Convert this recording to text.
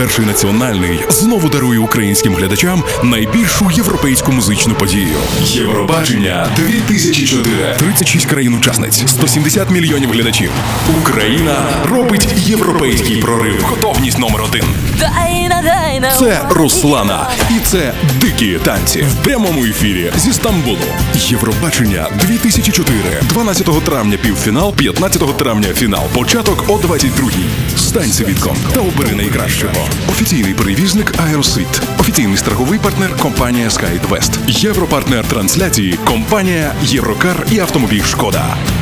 перший національний знову дарує українським глядачам найбільшу європейську музичну подію. Євробачення 2004. 36 країн-учасниць, 170 мільйонів глядачів. Україна робить європейський прорив. Готовність номер 1. Це Руслана. І це «Дикі танці» в прямому ефірі зі Стамбулу. Євробачення 2004. 12 травня півфінал, 15 травня фінал. Початок о 22-й. Стань свідком та обери найкращого. Офіційний перевізник Aerosвіт. Офіційний страховий партнер компанія SkyWest. Європартнер трансляції компанія Єврокар і автомобіль Шкода.